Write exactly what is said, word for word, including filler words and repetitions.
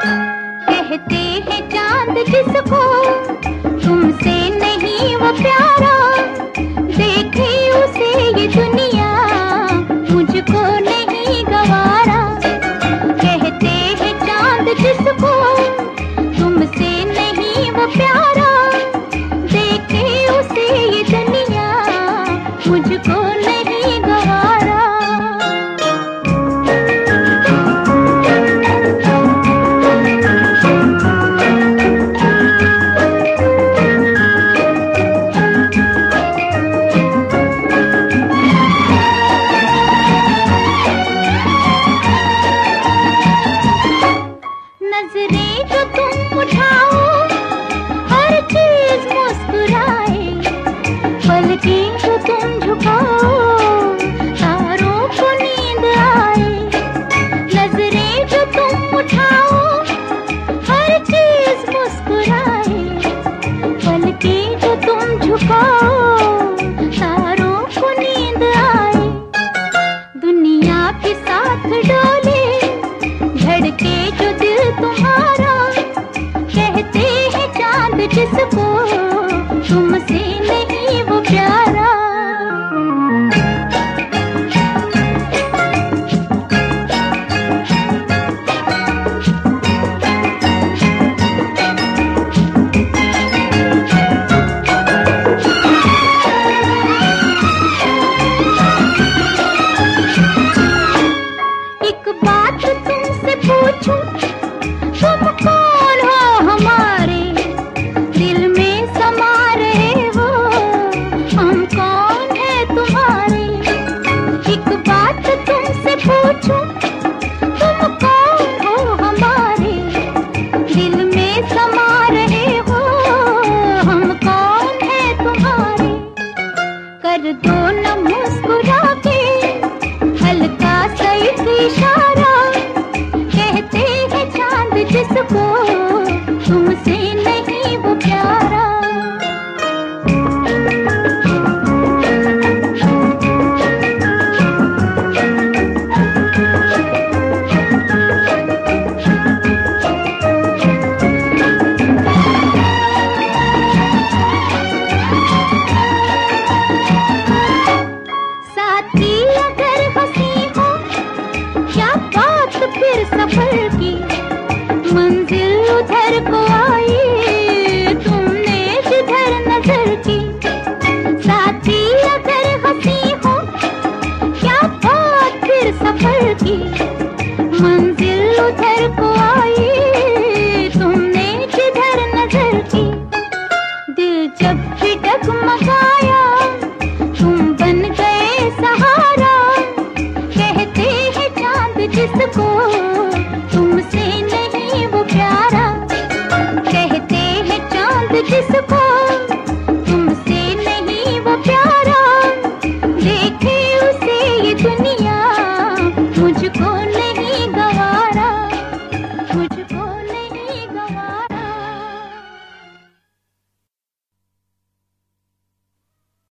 कहते हैं चांद जिसको तुमसे नहीं वो प्यारा, देखे उसे ये दुनिया मुझको नहीं गवारा। कहते हैं चांद जिसको तुमसे नहीं वो प्यारा, देखे उसे ये दुनिया मुझको नहीं गवारा। नजरें जो तुम उठाओ हर चीज मुस्कुराए, पलकें जो तुम झुकाओ तारों को नींद आए। नजरें जो तुम उठाओ हर चीज मुस्कुराए, पलकें जो तुम झुकाओ तारों को नींद आए। दुनिया के साथ डोले धड़के जो दिल तुम्हारा, कहते हैं चांद जिसको तुमसे नहीं वो प्यारा। एक बात तुमसे पूछूं, तुम कौन हो हमारे दिल में समा रहे हो, हम कौन है तुम्हारे। एक बात तुमसे पूछूं, तुम कौन हो हमारे दिल में समा रहे हो, हम कौन है तुम्हारे। कर दो न मुस्कुरा के हल्का सा एक इशारा, कहते हैं चांद जिसको तुमसे नहीं वो प्यारा। साथी अगर हंसी हो क्या बात फिर सफर की, मंजिल उधर को आई तुमने जिधर नजर की। साथी अगर हंसी हो क्या बात फिर सफर की, मंजिल उधर को